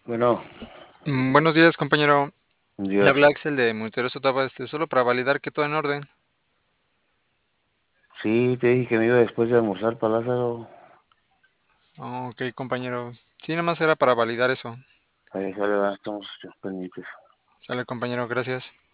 Bueno, Buenos días, compañero. Le Dios, habla Axel de Monteroso Tapa, solo para validar que todo en orden. sí, te dije que me iba después de almorzar para Lázaro. Ok, compañero. Sí, nomás era para validar eso. Ahí sale, va, estamos pendientes. Sale, compañero, gracias.